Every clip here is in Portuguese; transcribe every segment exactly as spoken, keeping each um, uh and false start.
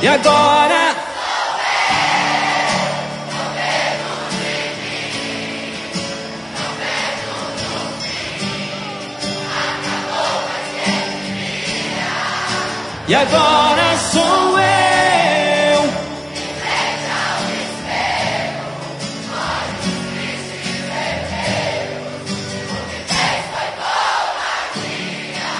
E agora E agora sou eu. Em frente ao espelho, olhos tristes e vermelhos, o que fez foi covardia.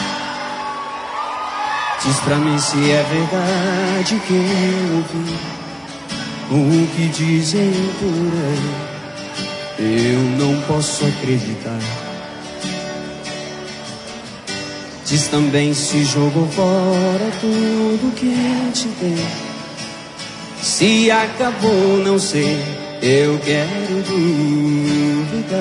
Diz pra mim se é verdade que eu ouvi o que dizem por aí. Eu não posso acreditar. Diz também se jogou fora tudo que eu te dei. Se acabou, não sei, eu quero duvidar.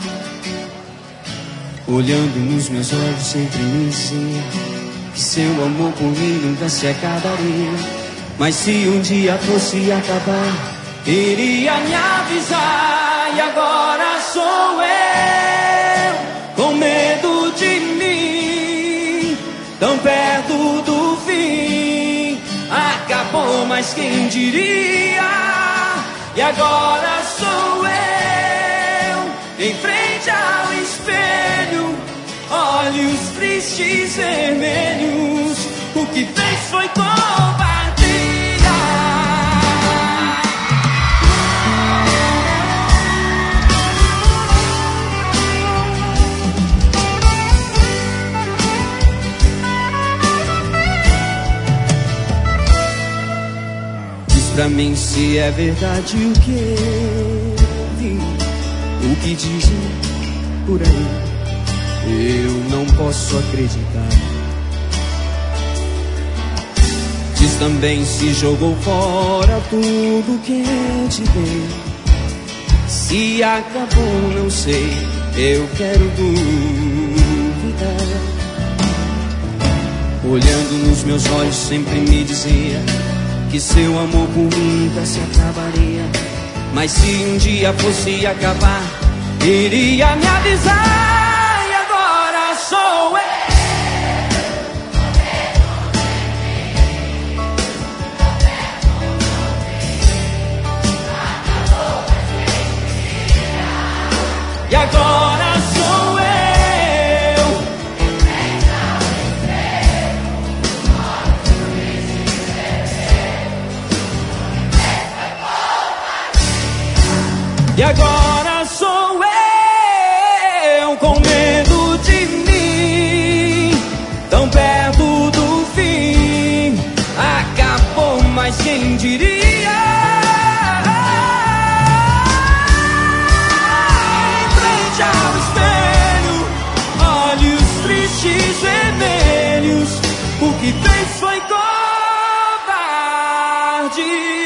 Olhando nos meus olhos sempre me dizia que seu amor por mim nunca se acabaria. Mas se um dia fosse acabar, iria me avisar. E agora sou eu, com medo de mim, tão perto do fim. Acabou, mas quem diria? E agora sou eu, em frente ao espelho, olhos tristes vermelhos. O que fez foi covardia. Pra mim se é verdade o que eu vi, o que dizem por aí, eu não posso acreditar. Diz também se jogou fora tudo que eu te dei. Se acabou, não sei, eu quero duvidar. Olhando nos meus olhos sempre me dizia que seu amor por mim nunca se acabaria. Mas se um dia fosse acabar, iria me avisar. E agora sou eu. E agora sou eu. E agora sou eu, com medo de mim, tão perto do fim. Acabou, mas quem diria? Em frente ao espelho, olhos tristes vermelhos. O que fez foi covardia.